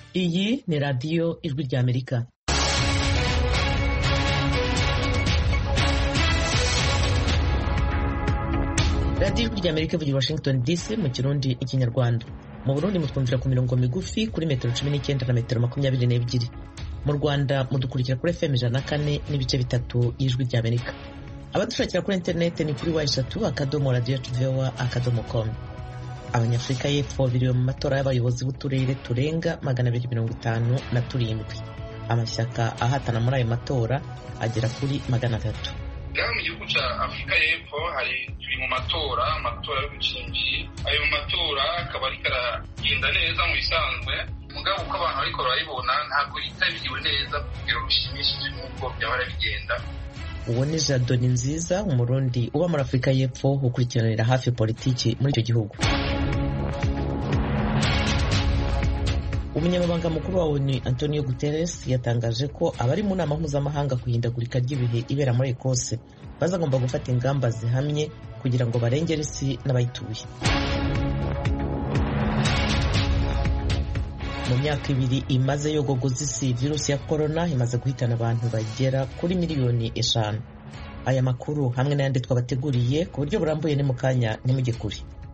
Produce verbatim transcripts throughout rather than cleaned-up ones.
Iyi ni radiyo Ijwi ry'Amerika. radiyo Ijwi ry'Amerika ivugira Washington D C mu Kirundi Ikinyarwanda. Mu Burundi mutwumvira ku mirongo migufi kuri metero cumi n'icyenda na metero makumyabiri n'ebyiri. Mu Rwanda mudukurikira kuri F M ijana na kane n'ibice bitatu y'Ijwi ry'Amerika. Abadushakira kuri interineti ni kuri wa eshatu akadomo radiyo tuvewa akadomo com. Abanyafurika y'Epfo biriwe mu matora y'abayobozi b'uturere turenga magana abiri mirongo itanu na turindwi. Amashyaka ahatana muri ayo matora agera kuri magana atatu. Ngaho mu gihugu cya Afurika y'Epfo hari turi mu matora amatora y'ubucinji. Ayo matora akaba ariko aragenda neza mu bisanzwe, mugabo uko abantu bariko barayibona ntabwo yitabiriwe neza ku rugero rushimishije nk'uko byahora bigenda. Uwo ni Jado Ninziza, umurundi uba muri Afurika y'Epfo ukurikiranira hafi politiki muri icyo gihugu. Umunyamabanga mukuru wa O N U Antonio Guterres yatangaje ko abari mu nama mpuzamahanga ku ihindagurika ry'ibihe ibera muri Ekose bazagomba gufata ingamba zihamye kugira ngo barengere isi n'abayituye. Mu myaka ibiri imaze yogogoza isi, virusi ya corona imaze guhitana abantu bagera kuri miliyoni eshanu. Aya makuru hamwe n'ayandi twabateguriye ku buryo burambuye ni mu kanya ntimujye kure.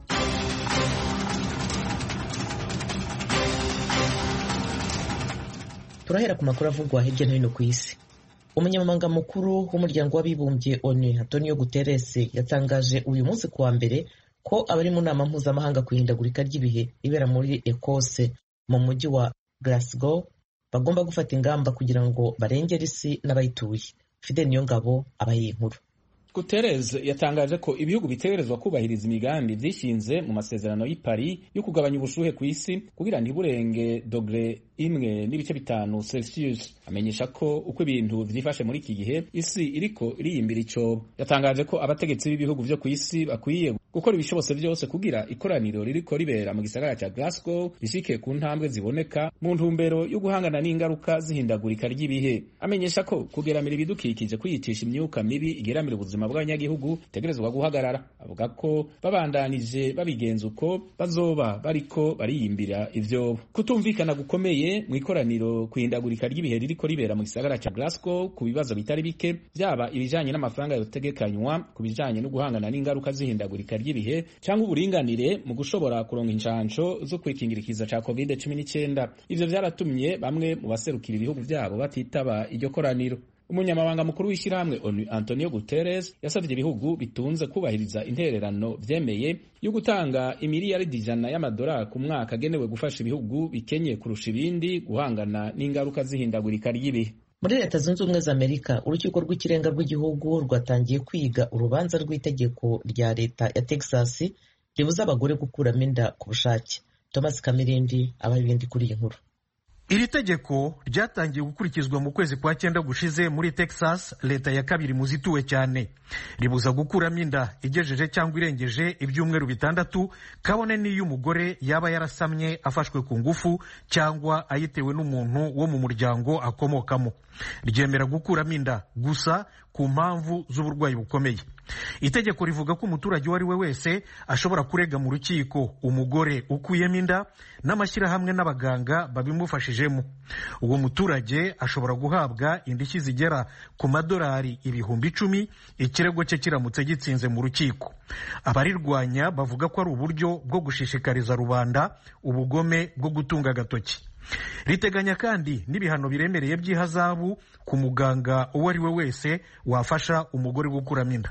Turahera ku makuru avugwa hirya no hino ku isi. Umunyamabanga mukuru w'umuryango w'abibumbye O N U Antonio Guterres yatangaje uyu munsi kuwa mbere ko abari mu nama mpuzamahanga ku ihindagurika ry'ibihe ibera muri Ekose mu mujyi wa Glasgow bagomba gufata ingamba kugira ngo barengere isi n'abayituye. Fidel Niyongabo abaye inkuru. Guterres yatangaje ko ibihugu bitegerezwa kubahiriza imigambi vyishinze mu masezerano y'i Paris yo kugabanya ubushuhe ku isi kugira ntiburenge dogre imwe n'ibice bitanu Celsius. Amenyesha ko uko ibintu vyifashe muri iki gihe isi iriko iriyimbira icobo. Yatangaje ko abategetsi b'ibihugu vyo ku isi bakwiye gukora ibishobotse vyose kugira ikoraniro ririko ribera mu gisagara ca Glasgow rishike ku ntambwe ziboneka mu ntumbero yo guhangana n'ingaruka zihindagurika ry'ibihe. Amenyesha ko kugeramira ibidukikije kwiyicisha imyuka mibi igeramira ubuzima bw'abanyagihugu tegerezwa guhagarara. Avuga ko babandanije babigenza uko bazoba bariko bariyimbira ivyo. Kutumvikana gukomeye mu ikoraniro kuhindagurika ry'ibihe ririko ribera mu gisagara ca Glasgow ku bibazo bitari bike, byaba ibijanye n'amafaranga yotegekanywa ku bijanye no guhangana n'ingaruka zihindagurika ry'ibihe cyangwa uburinganire mu gushobora kuronka incanco zo kwikingirikiza ca covid cumi n'icyenda. Ivyo vyaratumye bamwe mu baserukira ibihugu vyabo batitaba iryo koraniro. Umunyamabanga mukuru w'ishyirahamwe O N U Antonio Guterres yasavye ibihugu bitunze kubahiriza intererano vyemeye yo gutanga imiliyaridi ijana y'amadolari ku mwaka agenewe gufasha ibihugu bikenye kurusha ibindi guhangana n'ingaruka zihindagurika ry'ibihe. Muri Leta Zunze Ubumwe za Amerika, urukiko rw'ikirenga rw'igihugu rwatangiye kwiga urubanza rw'itegeko rya leta ya Texas ribuza abagore gukuramo inda ku bushake. Thomas Kamirindi abaye ibindi kuri iyi nkuru. Iri tegeko ryatangiye gukurikizwa mu kwezi kwa cyenda gushize muri Texas, leta ya kabiri mu zituwe cyane. Ribuza gukuramo inda igejeje cyangwa irengeje ibyumweru bitandatu, kabone n'iyo umugore yaba yarasamye afashwe ku ngufu cyangwa ayitewe n'umuntu wo mu muryango akomokamo. Ryemera gukuramo inda gusa ku mpamvu z'uburwayi bukomeye. Itegeko rivuga ko umuturage uwo ari we wese ashobora kurega mu rukiko umugore ukuyemo inda n'amashyirahamwe n'abaganga babimufashijemo. Uwo muturage ashobora guhabwa indishyi zigera ku madolari ibihumbi icumi ikirego cye kiramutse gitsinze mu rukiko. Abarirwanya bavuga ko ari uburyo bwo gushishikariza rubanda ubugome bwo gutunga agatoki. Riteganya kandi n'ibihano biremereye by'ihazabu ku muganga uwo ari we wese wafasha umugore gukuramo inda.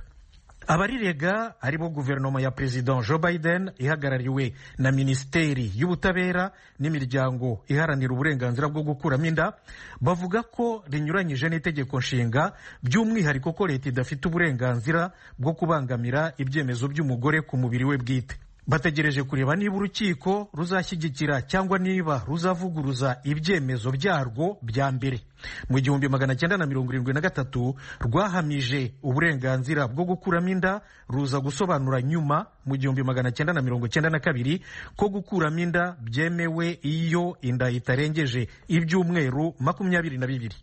Abarirega aribo guverinoma ya President Joe Biden ihagarariwe na Minisiteri y'Ubutabera n'imiryango iharanira uburenganzira bwo gukuramo inda, bavuga ko rinyuranyije n'itegeko nshinga, by'umwihariko ko leta idafite uburenganzira bwo kubangamira ibyemezo by'umugore ku mubiri we bwite. Bategereje kureba niba urukiko ruzashyigikira cyangwa niba ruzavuguruza ibyemezo byarwo bya mbere. Mu gihumbi magana cyenda na mirongo irindwi na gatatu rwahamije uburenganzira bwo gukuramo inda, ruza gusobanura nyuma mu gihumbi magana cyenda na mirongo cyenda na kabiri ko gukuramo inda byemewe iyo inda itarengeje ibyumweru makumyabiri na bibiri.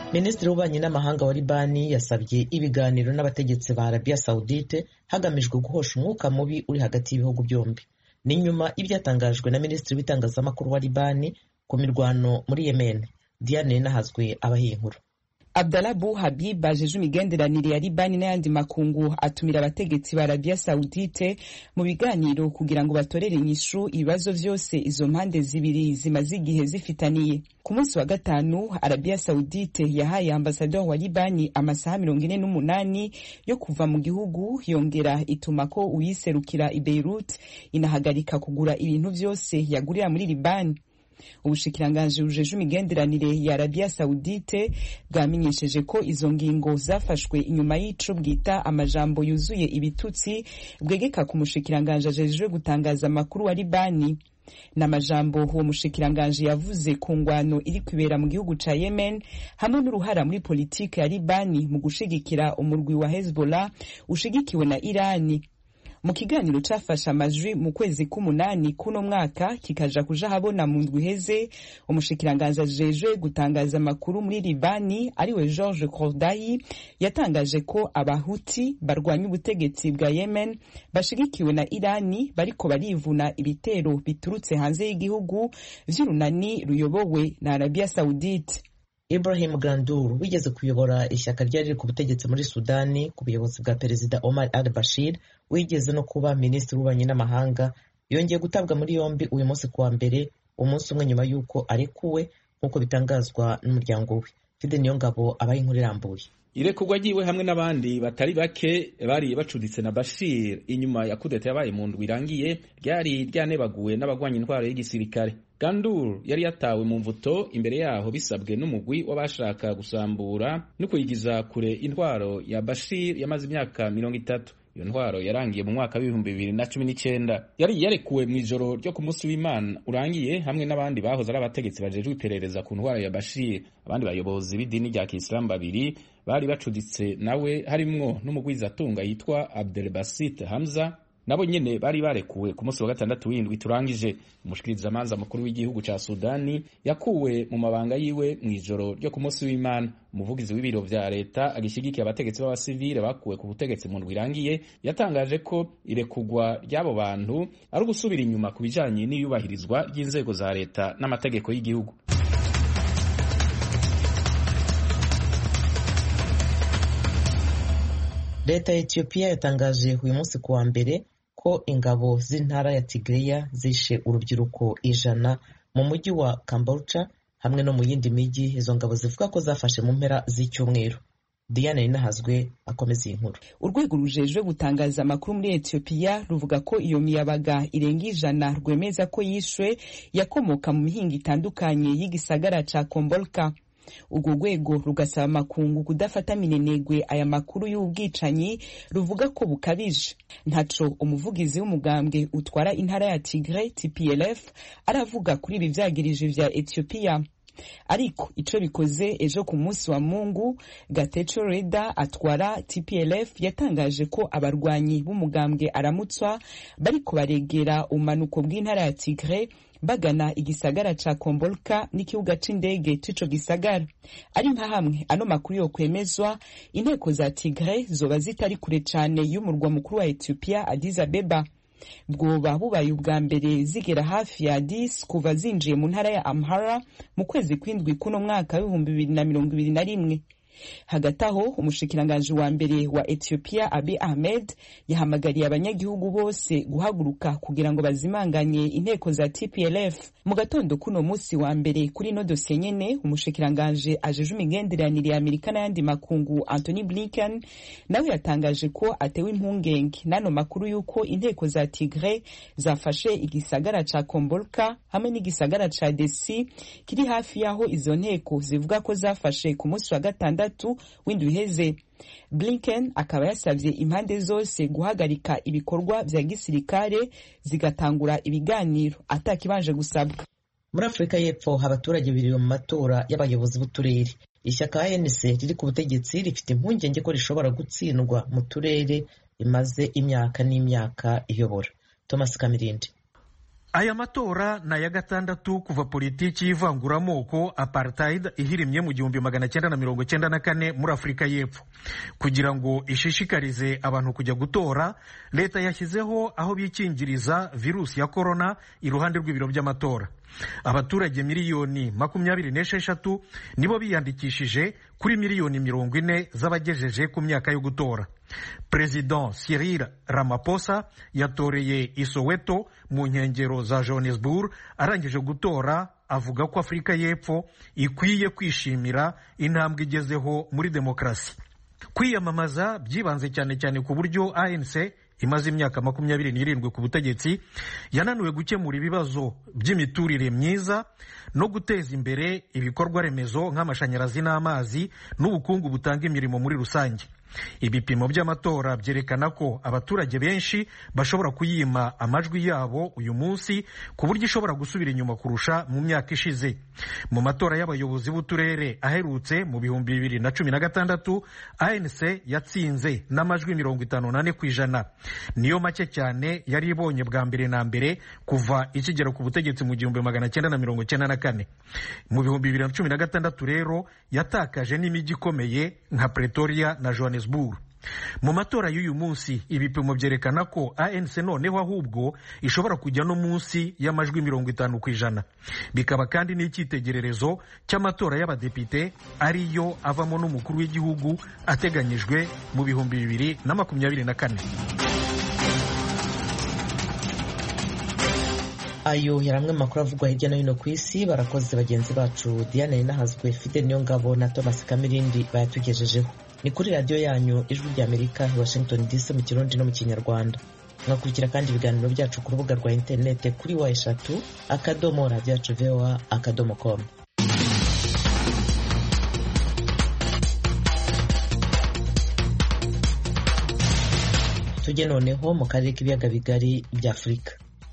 Minisitiri w'ububanyi n'amahanga wa Libani yasabye ibiganiro n'abategetsi ba Arabia Saudite hagamijwe guhosha umwuka mubi uri hagati y'ibihugu byombi. Ni nyuma ibyatangajwe na Minisitiri w'itangazamakuru wa Libani ku mirwano muri Yemen. Diane Nahazwe abahiye inkuru. Abdallah Bou Habib ajeje imigenderanire ya Libani n'ayandi makungu atumira abategetsi ba Arabia Saudite mu biganiro kugira ngo batorere inyishu ibibazo vyose izo mpande zibiri zimaze igihe zifitaniye. Ku munsi wa gatanu Arabia Saudite yahaye ambasador wa Libani amasaha mirongo ine n'umunani yo kuva mu gihugu, yongera ituma ko uyiserukira i Beirut inahagarika kugura ibintu vyose yagurira muri Libani. Ubushikiranganji bujeje imigenderanire ya Arabia Saudite bwamenyesheje ko izo ngingo zafashwe inyuma y'ico bwita amajambo yuzuye ibitutsi bwegeka ku mushikiranganji ajeje gutangaza amakuru wa Libani. N'amajambo uwo mushikiranganji yavuze ku ngwano iri kwibera mu gihugu ca Yemen hamwe n'uruhara muri politike ya Libani mu gushigikira umurwi wa Hezbollah ushigikiwe na Irani. Mu kiganiro cafasha amajwi mu kwezi k'umunani kuno mwaka kikaja kuja habona mu ndwi heze, umushikiranganji ajejwe gutangaza amakuru muri Libani ariwe George Kordayi yatangaje ko abahuti barwanya ubutegetsi bwa Yemen bashigikiwe na Irani bariko barivuna ibitero biturutse hanze y'igihugu vy'urunani ruyobowe na Arabia Saudite. Ibrahim Gandour wigeze kuyobora ishyaka ryari ku butegetsi muri Sudani ku buyobozi bwa Perezida Omar al-Bashir, wigeze no kuba Minisitiri w'ububanyi n'amahanga, yongeye gutabwa muri yombi uyu munsi kuwa mbere, umunsi umwe nyuma y'uko arekuwe nk'uko bitangazwa n'umuryango we. Fide Niyongabo abaye inkuru irambuye. Irekurwa ryiwe hamwe n'abandi batari bake bari bacuditse na Bashir inyuma ya kudeta yabaye mu ndwi irangiye ryari ryanebaguwe n'abagwanya intwaro y'igisirikare. Gandour yari yatawe mu mvuto imbere yaho bisabwe n'umugwi w'abashaka gusambura no kuyigiza kure intwaro ya Bashir yamaze imyaka mirongo itatu. Iyo ntwaro yarangiye mu mwaka w'ibihumbi bibiri na cumi n'icyenda. Yari yarekuwe mu ijoro ryo ku munsi w'Imana urangiye hamwe n'abandi bahoze ari abategetsi bajejwe iperereza ku ntwaro ya Bashir. Abandi bayobozi b'idini rya Kisilamu babiri bari bacuditse nawe harimwo n'umugwizatunga yitwa Abdel Basit Hamza, nabo nyene bari barekuwe ku munsi wa gatandatu w'indwi turangije. Umushikiriza amanza mukuru w'igihugu ca Sudani yakuwe mu mabanga yiwe mu ijoro ryo ku munsi w'Imana. Umuvugizi w'ibiro vya leta agishigikiye abategetsi b'abasivile bakuwe ku butegetsi mu ndwi irangiye yatangaje ko irekugwa ry'abo bantu ari ugusubira inyuma ku bijanye n'iyubahirizwa ry'inzego za leta n'amategeko y'igihugu. Leta ya Ethiopia yatangaje uyu munsi kuwa mbere ko ingabo z'intara ya Tigreya zishe urubyiruko ijana mu mujyi wa Kambolcha hamwe no mu yindi mijyi. Izo ngabo zivuga ko zafashe mu mpera z'icyumweru. Diane Ninahazwe akomeza iyi nkuru. Urwego rujejwe gutangaza amakuru muri Ethiopia ruvuga ko iyo miyabaga irenga ijana rwemeza ko yishwe yakomoka mu mihinga itandukanye y'igisagara ca Kombolka. Urwo rwego rugasaba amakungu kudafata minenegwe aya makuru y'ubwicanyi ruvuga ko bukabije. Ntaco umuvugizi w'umugambwe utwara intara ya Tigray T P L F aravuga kuri ibi vyagirije vya Ethiopia. Ariko ico bikoze ejo ku munsi wa Mungu, Getachew Reda atwara T P L F yatangaje ko abarwanyi b'umugambwe aramutswa bariko baregera umanuko bw'intara ya Tigray bagana igisagara ca Kombolka n'ikibuga c'indege c'ico gisagara. Ari nka hamwe ano makuru yo kwemezwa, inteko za Tigray zoba zitari kure cane y'umurwa mukuru wa Ethiopia Addis Abeba. Bwoba bubaye ubwa mbere zigera hafi ya Addis kuva zinjiye mu ntara ya Amhara mu kwezi kw'indwi kuno mwaka w'ibihumbi bibiri na mirongo ibiri na rimwe. Hagati aho umushikiranganji wa mbere wa Ethiopia Abiy Ahmed yahamagariye abanyagihugu bose guhaguruka kugira ngo bazimanganye inteko za T P L F. Mu gatondo kuno musi wa mbere kuri no dosiye nyene, umushikiranganji ajeje imigenderanire ya Amerika n'ayandi makungu Anthony Blinken nawe yatangaje ko atewe impungenge nano makuru yuko inteko za Tigray zafashe igisagara ca Kombolka hamwe n'igisagara ca Dessie kiri hafi yaho izo nteko zivuga ko zafashe ku munsi wa gatandatu w'indwi iheze. Blinken akaba yasavye impande zose guhagarika ibikorwa vya gisirikare zigatangura ibiganiro atakibanje gusabwa. Muri Afrika y'Epfo abaturage biriwe mu matora y'abayobozi b'uturere. Ishyaka A N C riri ku butegetsi rifite impungenge ko rishobora gutsindwa mu turere imaze imyaka n'imyaka iyobora. Thomas Kamirindi. aya matora ni aya gatandatu kuva politiki y'ivanguramoko apartheid ihirimye mu gihumbi magana cyenda na mirongo cyenda na kane muri Afurika y'Epfo. Kugira ngo ishishikarize abantu kujya gutora, leta yashyizeho aho bikingiriza virusi ya korona iruhande rw'ibiro by'amatora. Abaturage miliyoni makumyabiri n'esheshatu nibo biyandikishije kuri miliyoni mirongo ine z'abagejeje ku myaka yo gutora. President Cyril Ramaphosa yatoreye i Soweto mu nkengero za Johannesburg. Arangije gutora avuga ko Afurika y'Epfo ikwiye kwishimira intambwe igezeho muri demokarasi. Kwiyamamaza byibanze cyane cyane ku buryo A N C imaze imyaka makumyabiri n'irindwi ku butegetsi yananuwe gukemura ibibazo by'imiturire myiza no guteza imbere ibikorwa remezo nk'amashanyarazi n'amazi n'ubukungu butanga imirimo muri rusange. Ibipimo by'amatora byerekana ko abaturage benshi bashobora kuyima amajwi yabo uyu munsi ku buryo ishobora gusubira inyuma kurusha mu myaka ishize. Mu matora y'abayobozi b'uturere aherutse mu bihumbi bibiri na cumi na gatandatu, A N C yatsinze n'amajwi mirongo itanu nane ku ijana. Niyo make cyane yari ibonye bwa mbere na mbere kuva ikigera ku butegetsi mu gihumbi magana cyenda na mirongo cyenda na kane. Mu bihumbi bibiri na cumi na gatandatu rero yatakaje n'imijyi ikomeye nka Pretoria na Johannesburg. Mu matora y'uyu munsi ibipimo byerekana ko A N C noneho ahubwo ishobora kujya no munsi y'amajwi mirongo itanu ku ijana. Bikaba kandi n'icyitegererezo cy'amatora y'abadepite ariyo avamo n'umukuru w'igihugu ateganyijwe mu bihumbi bibiri na makumyabiri na kane. Ayo yari amwe mu makuru avugwa hirya no hino ku isi. Barakoze bagenzi bacu Diane Nahazwe, Fidel Niyongabo na Thomas Kamirindi bayatugejejeho. Ni kuri radiyo yanyu Ijwi ry'Amerika Washington D C mu Kirundi no mu Kinyarwanda. Mwakurikira kandi ibiganiro byacu ku rubuga rwa interinete kuri wa eshatu akadomo radiyo yacu voa akadomo com. Tujye noneho mu karere k'ibiyaga bigari bya Afurika.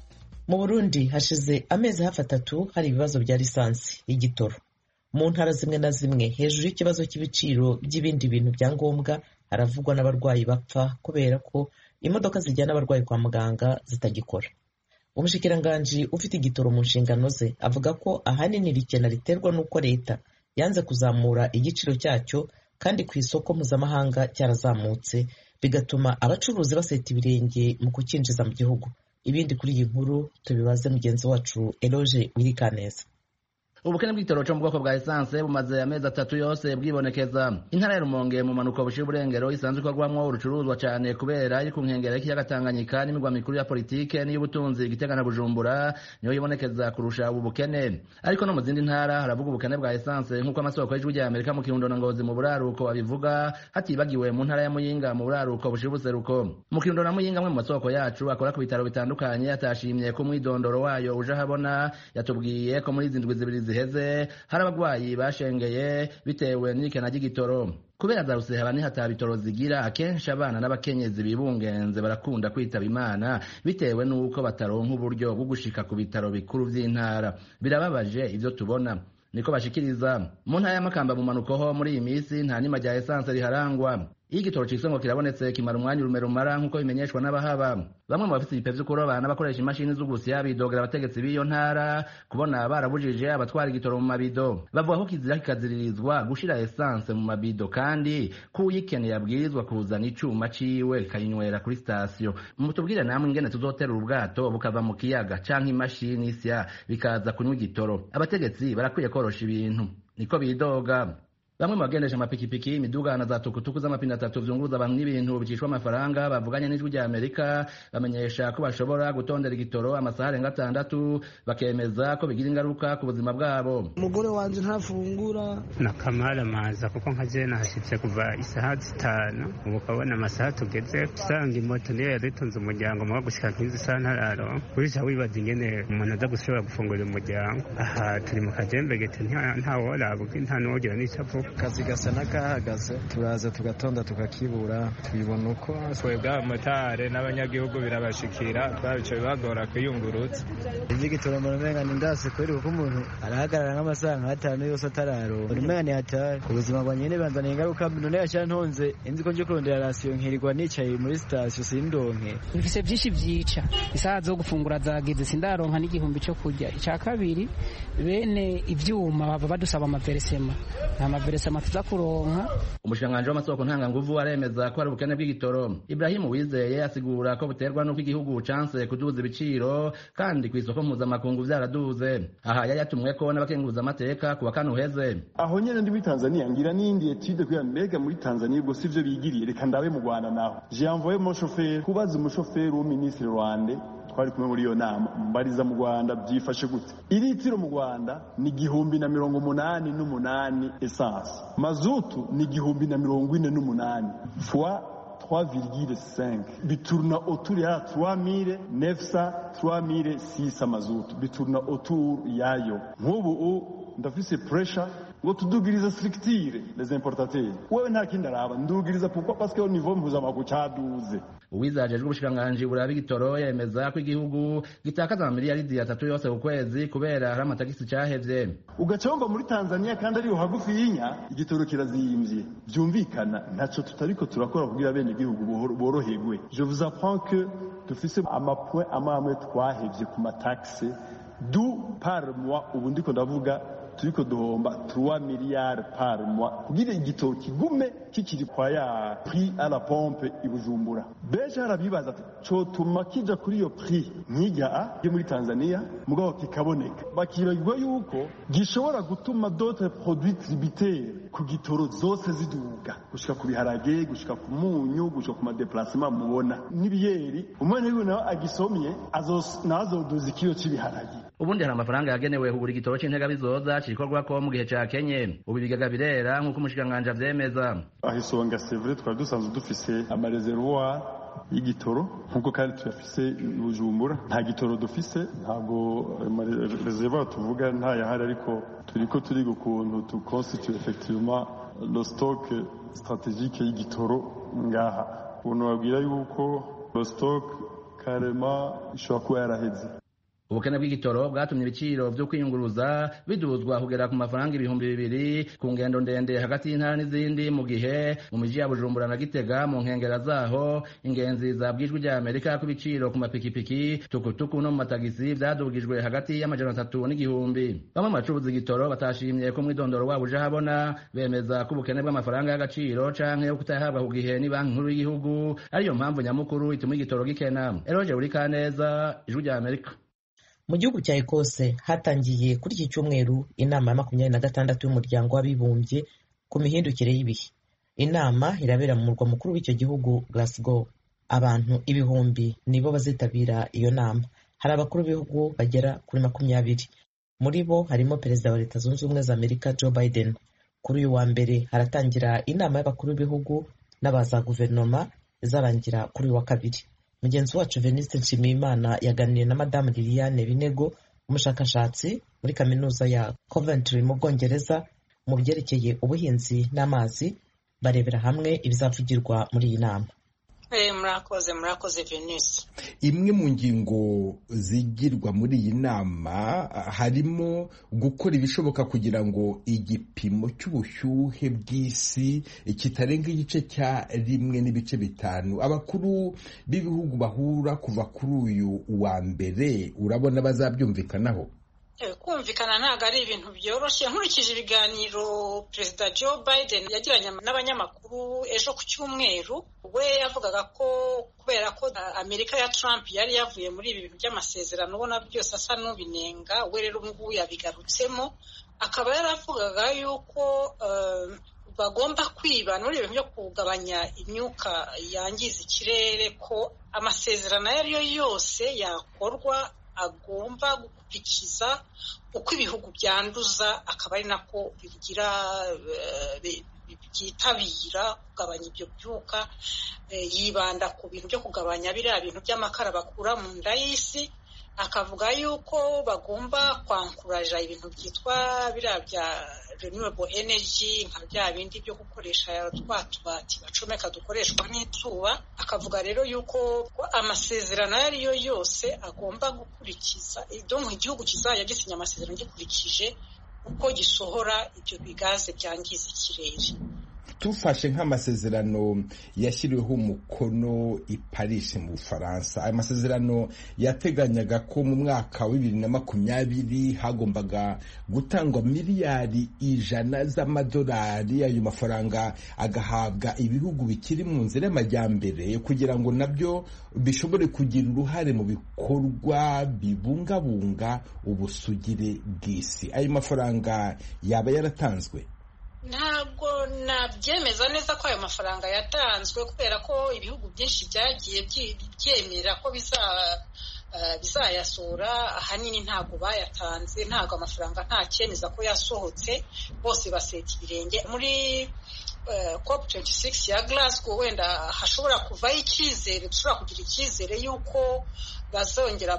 Mu Burundi hashize amezi hafi atatu hari ibibazo bya lisansi y'igitoro. Mu ntara zimwe na zimwe hejuru y'ikibazo cy'ibiciro by'ibindi bintu bya ngombwa haravugwa n'abarwayi bapfa kubera ko imodoka zijyana abarwayi kwa muganga zitagikora. Umushikiranganji ufite igitoro mu nshingano ze avuga ko ahanini rikena riterwa n'uko leta yanze kuzamura igiciro cyacyo kandi ku isoko mpuzamahanga cyarazamutse bigatuma abacuruzi baseta ibirenge mu kukinjiza mu gihugu. Ibindi kuri iyi nkuru tubibaze mugenzi wacu Eloge Wirikaneza. Ubukene bw'igitoro cyo mu bwoko bwa essence bumaze amezi atatu yose bwibonekeza. Intara ya Rumonge mu manuko bushira burengero isanzwe ikorwamwo urucuruzwa cyane kubera iri ku nkengera y'ikiyaga Tanganyika n'imigwa mikuru ya politike n'iy'ubutunzi Gitega na Bujumbura niyo yibonekeza kurusha ubu bukene. Ariko no mu zindi ntara haravuga ubukene bwa essence nk'uko amasoko y'Ijwi ry'Amerika mu Kirundo na Ngozi mu buraruko abivuga, hatibagiwe mu ntara ya Muyinga mu buraruko bushira buseruko. Mu Kirundo na Muyinga mwe mu masoko yacu akora ku bitaro bitandukanye atashimye ko mwidondoro wayo uje habona, yatubwiye ko muri zindwi zibiri heze hari abagwayi bashengeye bitewe n'ikena ry'igitoro. Kubera zaruse habani hatabitoro zigira, akenshi abana n'abakenyezi bibungenze barakunda kwitaba Imana bitewe n'uko bataronka uburyo bwo gushika ku bitaro bikuru vy'intara. Birababaje ivyo tubona, niko bashikiriza. Mu ntara ya Makamba mu manuko ho muri iyi misi nta nima rya essence riharangwa. Iyo igitoro cisongo kirabonetse kimara umwanya urumera nk'uko bimenyeshwa n'abahaba. Bamwe mu bafite ibipe vyo kuroba n'abakoresha imashini z'ugusya bidogera abategetsi b'iyo ntara kubona barabujije abatwara igitoro mu mabido. Bavuga ko kizira kikaziririzwa gushira essence mu mabido kandi ko uyikeneye yabwirizwa kuzana icuma ciwe kayinywera kuri station. Mutubwire namwe ingene tuzotera ubwato bukava mu kiyaga canke imashini isya bikaza kunywa igitoro. Abategetsi barakwiye korosha ibintu, niko bidoga. Bamwe mu bagendesha amapikipiki, imiduga na za tukutuku z'amapine atatu vyunguruza abantu n'ibintu bicishwa amafaranga bavuganye n'Ijwi ry'Amerika bamenyesha ko bashobora gutondera igitoro amasaha arenga atandatu, bakemeza ko bigira ingaruka ku buzima bwabo. Umugore wanje ntafungura na kamara maza kuko nkaje nahashitse kuva isaha zitanu, ubu kabona amasaha tugeze usanga imoto niyo yadutunze umuryango mu gushika kinzi isaha ntararo. Kurisha wibaza ingene umuntu aza gushobora gufungura umuryango. Aha turi mu kajembe gete nta woraba nta n'uwogira n'icavuga. akazi gasa n'akahagaze turaza tugatonda tukakibura tubibona uko twebwe abamotari n'abanyagihugu birabashikira twabico bibagora kwiyungurutsa igitoro mu rumenga ni ndase kweri kuko umuntu arahagarara nk'amasaha nk'atanu yose atararo urumenga ni hatari ubuzima bwa nyene banzaniye ingaruka none yashara ntonze inzi ko nje kurondera rasiyo nkirirwa nicaye muri sitasiyo sindonke bifise byinshi byica isaha zo gufungura zageze sindaronka n'igihumbi cyo kurya icya kabiri bene ivyuma baba badusaba amaveresema nta maveresema tuza kuronka. Umushikiranganji w'amasoko ntanganguvu aremeza ko hari ubukene bw'igitoro. Ibrahim Uwizeye asigura ko buterwa n'uko igihugu canse kuduza ibiciro kandi ku isoko mpuzamakungu vyaraduze. Aha yari yatumweko n'abakenguza amateka kuwa kane uheze. Aho nyene ndi muri Tanzania ngira n'indi etude kuya mbega muri Tanzania ubwo sivyo bigiriye reka ndabe mu Rwanda naho. J'ai envoyé mon chauffeur kubaza umushoferi wo ministre Rwanda twari kumwe muri iyo nama mbariza mu Rwanda byifashe gute. Iritiro mu Rwanda ni igihumbi na mirongo umunani n'umunani essence. Mazutu ni igihumbi na mirongo ine n'umunani fois trois virgule cinq biturna autour ya trois mille neuf cents trois mille six cents mazutu biturna autour yayo. Nk'ubu ndafise pressure ngo tudugiriza structure les importateurs. Wewe nta kindi araba ndugiriza pourquoi parce que au niveau mpuzamakungu caduze. Uwizajejwe ubushikiranganji buraba igitoro yemeza ko igihugu gitakaza miliyaridi atatu yose ku kwezi kubera hari amatagisi cahevye. Ugacomba muri Tanzania kandi ari hagufi yinya igitoro kirazimvye. Byumvikana ntaco tutariko turakora kugira bene igihugu boroherwe. Je vous apprends que dufise amapoint amamwe twahevye ku mataxe du par mois ubu ndiko ndavuga turiko duhomba trois milliards par mois kugira igitoro kigume kikiri kwa ya prix à la pompe ibujumbura. Beje harabibaza co tuma kija kuri yo prix nkijya yo muri Tanzania mugabo kikaboneka bakiragwa yuko gishobora gutuma d'autres produits tributaires ku gitoro zose ziduga gushika ku biharage gushika ku munyu gushika ku ma déplacement mubona n'ibiyeri umwana wiwe nawe agisomye azos nazo dozi kilo cibiharage. Ubundi hari amafaranga yagenewe kugura igitoro c'intega bizoza cikorwa ko mu gihe ca Kenya ubu bigaga birera nk'uko umushikiranganji avyemeza. Ahisonga c'est vrai twari dusanzwe dufise ama reservoir y'igitoro nkuko kandi tuyafise Bujumbura nta gitoro dufise ntago reservoir tuvuga nta yahari ariko turiko turi gukuntu tu constitue effectivement le stock stratégique y'igitoro ngaha uno wabwira yuko le stock carrément ishobora kuba yaraheze. Ubukene bw'igitoro bwatumye ibiciro vyo kwiyunguruza biduzwa kugera ku mafaranga ibihumbi bibiri ku ngendo ndende hagati y'intara n'izindi mu gihe mu miji ya Bujumbura na Gitega mu nkengera zaho ingenzi zabwijwe rya Amerika ku biciro ku mapikipiki tukutuku no mu matagisi vyadugijwe hagati y'amajana atatu n'igihumbi. Bamwe mu bacuruza igitoro batashimye ko mwidondoro wabo uje habona bemeza ko ubukene bw'amafaranga y'agaciro canke yo kutayahabwa ku gihe ni banki nkuru y'igihugu ariyo mpamvu nyamukuru ituma igitoro gikena. Eroje uri kaneza ijwi rya Amerika. Mu gihugu cya Ekose hatangiye kuri iki cyumweru inama ya makumyabiri na gatandatu y'umuryango w'abibumbye ku mihindukire y'ibihe. Inama irabera mu murwa mukuru w'icyo gihugu Glasgow. Abantu ibihumbi nibo bazitabira iyo nama. Hari abakuru b'ibihugu bagera kuri makumyabiri. Muri bo harimo perezida wa Leta Zunze Ubumwe za Amerika Joe Biden. Kuri uyu wa mbere haratangira inama y'abakuru b'ibihugu n'abaza guverinoma izarangira kuri uyu wa kabiri. Mugenzi wacu Veniste Nshimiyimana yaganiriye na Madame Liliane Binego umushakashatsi muri kaminuza ya Coventry mu Bwongereza mu byerekeye ubuhinzi n'amazi barebera hamwe ibizavugirwa muri iyi nama. Eh murakoze murakoze Veniste. Imwe mu ngingo zigirwa muri iyi nama harimo gukora ibishoboka kugira ngo igipimo cy'ubushyuhe bw'isi kitarenga igice cya rimwe n'ibice bitanu. Abakuru b'ibihugu bahura kuva kuri uyu wa mbere urabona bazabyumvikanaho? Kumvikana ntabwo ari ibintu byoroshye. Nkurikije ibiganiro Perezida Joe Biden yagiranye n'abanyamakuru ejo ku cyumweru, we yavugaga ko kubera ko Amerika ya Trump yari yavuye muri ibi bintu by'amasezerano ubona byose asa n'ubinenga, we rero ngubu yabigarutsemo, akaba yaravugaga yuko uh, bagomba kwibana muri ibintu byo kugabanya imyuka yangiza ikirere, ko amasezerano ayo ariyo yose yakorwa agomba gukurikiza uko ibihugu byanduza, akaba ari nako bigira byitabira kugabanya ibyo byuka. Yibanda ku bintu byo kugabanya biriya bintu by'amakara bakura mu nda y'isi akavuga yuko bagomba kwankuraja ibintu byitwa biriya bya renewable energy nka bya bindi byo gukoresha twa tubati bacomeka dukoreshwa n'izuba. Akavuga rero yuko amasezerano ayo ariyo yose agomba gukurikiza donc igihugu kizajya gisinya amasezerano gikurikije uko gisohora ibyo bigaze byangiza ikirere. Tufashe nk'amasezerano yashyiriweho umukono i Paris mu Bufaransa, ayo masezerano yateganyaga ko mu mwaka wa bibiri na makumyabiri hagombaga gutangwa miliyari ijana z'amadolari. Ayo mafaranga agahabwa ibihugu bikiri mu nzira y'amajyambere kugira ngo nabyo bishobore kugira uruhare mu bikorwa bibungabunga ubusugire bw'isi. Ayo mafaranga yaba yaratanzwe? Ntabwo nabyemeza neza ko ayo mafaranga yatanzwe, kubera ko ibihugu byinshi byagiye byemera ko biza bizayasura. Ahanini ntabwo bayatanze, ntabwo amafaranga nta cyemeza ko yasohotse, bose baseta ibirenge. Muri COP twenty-six ya Glasgow wenda hashobora kuvaho icyizere, dushobora kugira icyizere yuko bazongera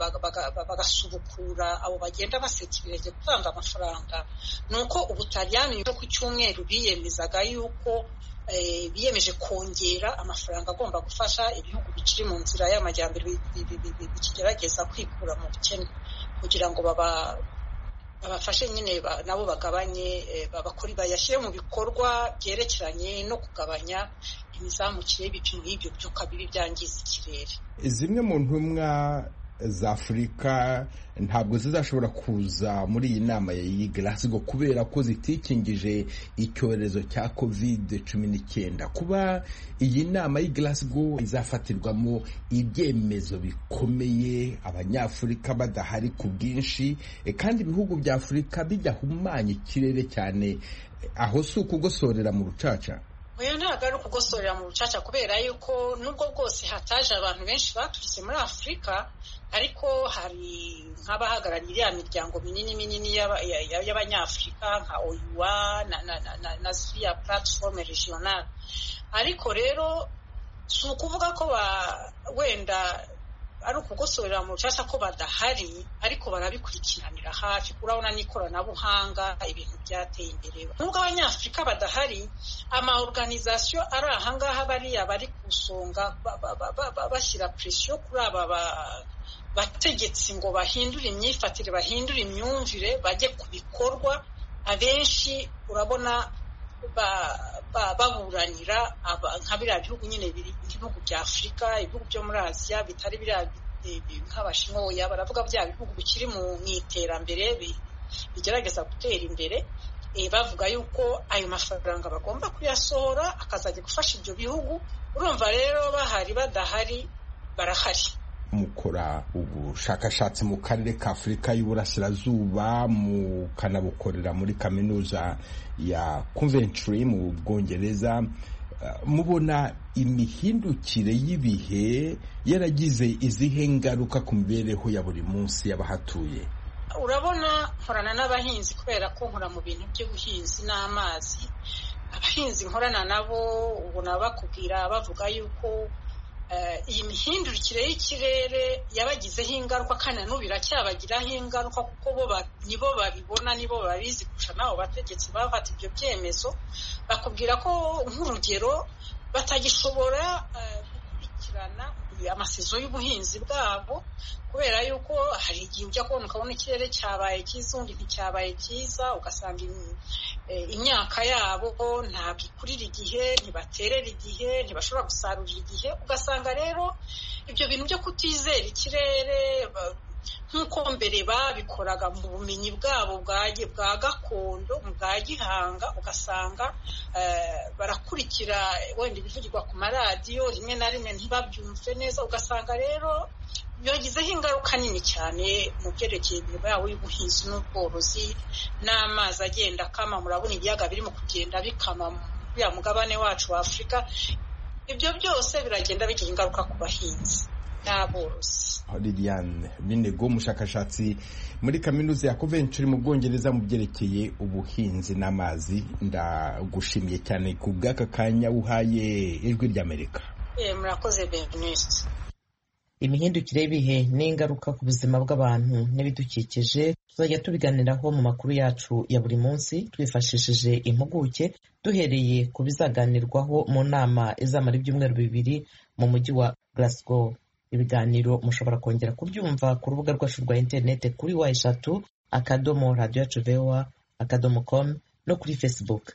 bagasubukura abo bagenda baseta ibirenge gutanga amafaranga. Nuko Ubutaliyani yo ku cyumweru biyemezaga yuko biyemeje kongera amafaranga agomba gufasha ibihugu bikiri mu nzira y'amajyambere bikigerageza kwikura mu bukene, kugira ngo baba babafashe nyine nabo bagabanye babakuri bayashyire mu bikorwa byerekeranye no kugabanya imizamukire y'ibipimo y'ibyo byuka bibi byangiza ikirere. Zimwe mu ntumwa za Afurika ntabwo zizashobora kuza muri iyi nama ya Glasgow kubera ko zitikingije icyorezo cya covid cumi n'icyenda. Kuba iyi nama ya Glasgow izafatirwamo ibyemezo bikomeye, abanyafurika badahari ku bwinshi, kandi ibihugu bya Afurika bijyahumanya ikirere cyane, aho si ukugosorera mu rucaca? Oya, ntabwo ari ukugosorera mu rucaca, kubera yuko nubwo bwose hataje abantu benshi baturutse muri Afurika, ariko hari nk'abahagarariye iriya miryango minini minini y'abanyafurika nka O U A na na na na ziriya platform regional. Ariko rero si ukuvuga ko wenda ari ukugosorera mu rucaca ko badahari, ariko barabikurikiranira hafi. Urabona n'ikoranabuhanga ibintu byateye imbere. Nubwo abanyafurika badahari, ama organisation ari ahangaha bariya bari kusonga bashyira pressure kuri aba bategetsi ngo bahindure imyifatire, bahindure imyumvire, bajye ku bikorwa. Abenshi urabona baburanira nka biriya bihugu nyine ibihugu bya Afurika, ibihugu byo muri Aziya bitari biriya nk'Abashinwa. Oya, baravuga bya bihugu bikiri mu iterambere bigerageza gutera imbere, bavuga yuko ayo mafaranga bagomba kuyasohora akazajya gufasha ibyo bihugu. Urumva rero bahari badahari barahari. Mukora ubushakashatsi mu karere ka Afurika y'Uburasirazuba, mukanabukorera muri kaminuza ya Coventry mu Bwongereza. Mubona imihindukire y'ibihe yaragize izihe ngaruka ku mibereho ya buri munsi y'abahatuye? Urabona, nkorana n'abahinzi kubera ko nkora mu bintu by'ubuhinzi n'amazi. Abahinzi nkorana nabo ubona bakubwira bavuga yuko iyi mihindukire y'ikirere yabagizeho ingaruka, kandi n'ubu iracyabagiraho ingaruka, kuko bo nibo babibona, nibo babizi kurusha n'abo bategetsi bafata ibyo byemezo. Bakubwira ko nk'urugero batagishobora gukurikirana amasezo y'ubuhinzi bwabo, kubera yuko hari igihe ujya kubona ukabona ikirere cyabaye cyiza, undi nticyabaye cyiza, ugasanga imyaka yabo ntabwo ikurira igihe, ntibaterera igihe, ntibashobora gusarurira igihe. Ugasanga rero ibyo bintu byo kutizera ikirere nk'uko mbere babikoraga mu bumenyi bwabo bwa gakondo, bwa gihanga, ugasanga barakurikira wenda ibivugirwa ku maradiyo, rimwe na rimwe ntibabyumve neza. Ugasanga rero byagizeho ingaruka nini cyane mu byerekeye imirimo yabo y'ubuhinzi n'ubworozi, n'amazi agenda akama. Murabona ibiyaga birimo kugenda bikama muri ya mugabane wacu wa Afurika. Ibyo byose biragenda bigira ingaruka ku bahinzi n'aborozi. Liliane Binego, umushakashatsi muri kaminuza ya Coventry mu Bwongereza mu byerekeye ubuhinzi n'amazi, ndagushimiye cyane ku bw'aka kanya uhaye Ijwi ry'Amerika. Eh, murakoze Berniste. imihindukire y'ibihe n'ingaruka ku buzima bw'abantu n'ibidukikije tuzajya tubiganiraho mu makuru yacu ya buri munsi twifashishije impuguke duhereye ku bizaganirwaho mu nama izamara ibyumweru bibiri mu mujyi wa Glasgow. Ibiganiro mushobora kongera kubyumva ku rubuga rwacu rwa interineti kuri wa eshatu akadomo radiyo yacu vewa akadomo com no kuri Facebook.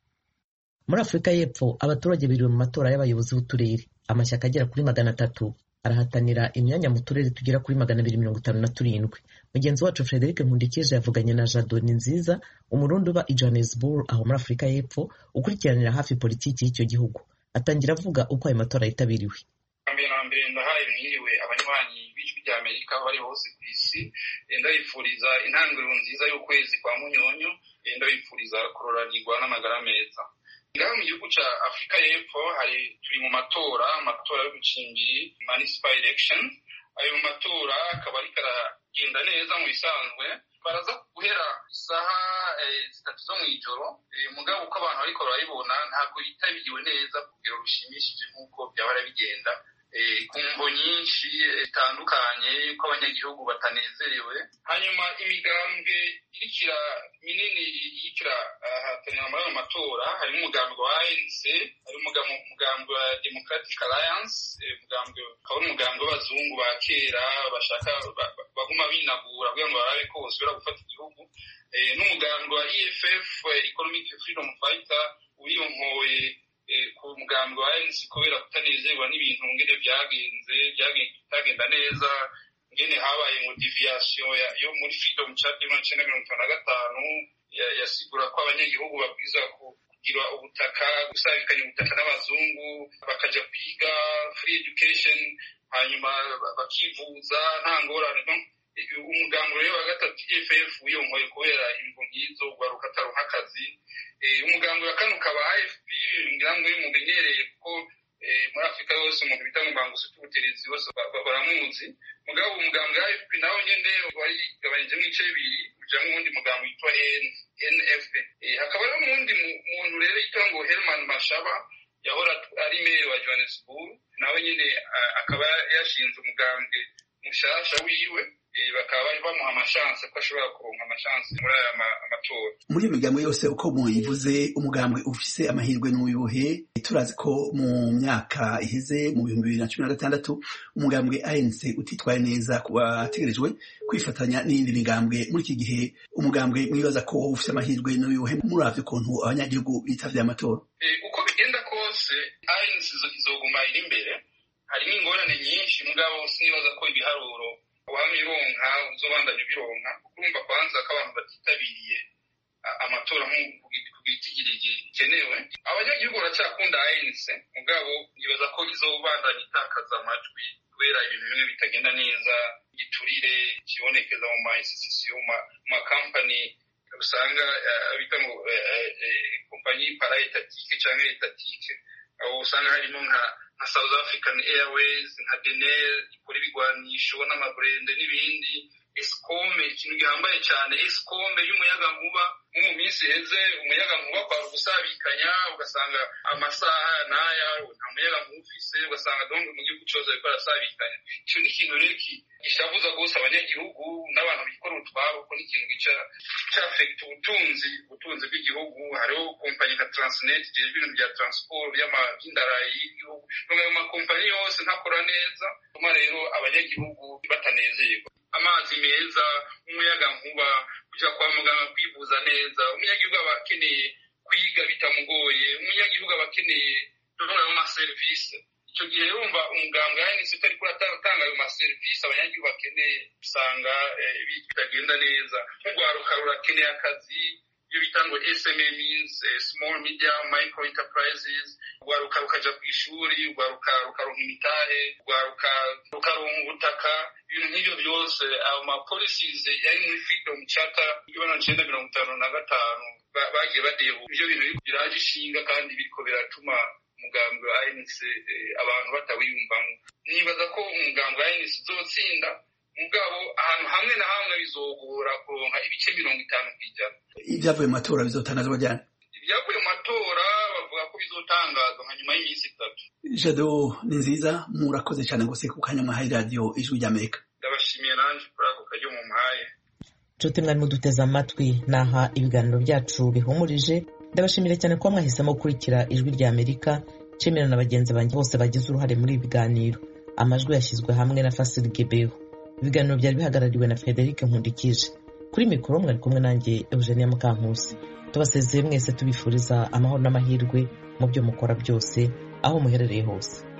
Muri Afurika y'Epfo abaturage biriwe mu matora y'abayobozi b'uturere. Amashyaka agera kuri magana atatu arahatanira imyanya mu turere tugera kuri magana abiri mirongo itanu na turindwi. Mugenzi wacu Frederic Nkundikije yavuganye na Jado Ninziza, umurundi uba i Johannesburg aho muri Afurika y'Epfo ukurikiranira hafi politiki y'icyo gihugu. Atangira avuga uko ayo matora yitabiriwe. Mbere na mbere ndahaye mwiriwe abanywanyi b'ijwi rya Amerika bari hose ku isi, ndabifuriza intangiriro nziza y'ukwezi kwa Munyonyo, ndabifuriza kuroranirwa n'amagara meza. Ngaho mu gihugu cya Afurika y'Epfo hari turi mu matora amatora yo gucingira municipal election. Ayo matora akaba ari karagenda neza mu bisanzwe, baraza guhera isaha zitatu zo mu ijoro. Mugabo uko abantu bariko barayibona ntabwo yitabiriwe neza kugira rushimishije nk'uko byabara bigenda ku mvo nyinshi zitandukanye ko abanyagihugu batanezerewe. Hanyuma imigambwe irikira minini yikira hatanira muri ayo matora harimo umugambwe wa A N C, hari umugambwe wa Democratic Alliance, umugambwe ukaba ari umugambwe w'abazungu ba kera bashaka baguma binagura kugira ngo barabe ko bosubira gufata igihugu, n'umugambwe wa E F F Economic Freedom Fighter wiyonkoye ku mugambwe wa A N C kubera kutanezerwa n'ibintu ngene byagenze byagenda neza, ngene habaye ngo deviation yo muri Freedom Charter ya mirongo itanu na gatanu yasigura ko abanyagihugu babwiza kugira ubutaka, gusabikanya ubutaka n'abazungu, bakaja kwiga free education, hanyuma bakivuza nta ngorane. Umugambwe rero wa gatatu E F F wiyonkoye kubera imvo nk'izo ugaruka ataronka akazi. Umugambwe wa kane ukaba A F P, ngirango mumenyereye kuko muri Afurika yose umuntu bita ngo mbanguzi tubuterezi bose baramuzi. Mugabo umugambwe wa A F P nawo nyene wari gabanije mu bice bibiri uja mu wundi mugambwe witwa N F P. Hakaba rero n'undi muntu rero yitwa ngo Herman Mashaba yahora ari mayor wa Johannesburg, nawe nyene akaba yashinze umugambwe mushasha wiwe, bakaba bari bamuha amashanse ko ashobora kuronka amashanse muri aya matora. Muri iyo migambwe yose uko muyivuze, umugambwe ufise amahirwe n'ubuhe? Turazi ko mu myaka iheze mu bihumbi bibiri na cumi na gatandatu umugambwe A N C utitwaye neza wategerejwe kwifatanya n'indi migambwe. Muri iki gihe umugambwe mwibaza ko ufise amahirwe n'ubuhe muravye ukuntu abanyagihugu bitavye amatora? Uko bigenda kose A N C izoguma iri imbere. Harimo ingorane nyinshi mugabo sinibaza ko ibiharuro wamironka uzobandanya bironka, kurumva kwanza ko abantu batitabiriye amatora ku giti gikenewe. Abanyagihugu baracyakunda A N C mugabo nibaza ko izobandanya itakaza amajwi kubera ibintu bimwe bitagenda neza, igiturire kibonekeza mu ma institution mu ma company usanga bita ngo kompanyi para etatike cyangwa etatike, aho usanga harimo nka nka South African Airways, nka Denel ikora ibigwanisho n'amabrende n'ibindi. Escom ikintu gihambaye cyane, Escom y'umuyaga nkuba mu minsi heze umuyaga nkuba kwa gusabikanya ugasanga amasaha naya nta muyaga nkuba ufise, ugasanga donc mu gihugu cyose ariko arasabikanya. Icyo ni ikintu rero gishavuza gose abanyagihugu n'abantu bikora utwabo, ko ni ikintu gica cyafekta ubutunzi ubutunzi bw'igihugu. Hariho kompanyi nka Transnet ijejwe ibintu bya transport by'indarayi y'igihugu, ayo makompanyi yose ntakora neza, tuma rero abanyagihugu batanezerwa. Amazi meza, umuyaga nkuba, kuja kwa muganga kwivuza neza, umunyagihugu aba akeneye kwiga bitamugoye, umunyagihugu aba akeneye kubona ayo maserivisi. Icyo gihe urumva umuganga yanise utari kuratanga ayo maserivisi abanyagihugu bakeneye, usanga bitagenda neza. Nk'urwaruka rurakeneye akazi, iyo bita ngo S M Ms, small medium micro enterprises, urwaruka rukaja ku ishuri, urwaruka rukaronka imitahe, urwaruka rukaronka ubutaka. Ibintu nk'ibyo byose ayo ma policies yari muri Freedom Charter y'ibana mirongo itanu na gatanu bagiye badeho. Ibyo bintu biraje ishinga kandi biriko biratuma umugambwe wa A N C abantu batawiyumvamo. Nibaza ko umugambwe wa A N C uzotsinda, mugabo ahantu hamwe na hamwe bizogora kuronka ibice mirongo itanu kw'ijana. Ibyavuye mu matora bizotangazwa ryari? Ibyavuye mu matora bavuga ko bizotangazwa nka nyuma y'iminsi itatu. Jado ni nziza, murakoze cyane gose ku kanya mwahaye radio Ijwi ry'Amerika. Ndabashimiye nanje kuri ako karyo mumpaye. Nshuti mwari muduteze amatwi, naha ibiganiro byacu bihumurije. Ndabashimira cyane ko mwahisemo gukurikira Ijwi ry'Amerika. Nshimira na bagenzi banjye bose bagize uruhare muri ibi biganiro. Amajwi yashyizwe hamwe na Fasil Gebeho. Ibiganiro byari bihagarariwe na Frederic Nkundikije. Kuri mikoro mwari kumwe nanjye Eugenia Mukankusi. Tubasezeye mwese tubifuriza amahoro n'amahirwe mu byo mukora byose aho muherereye hose.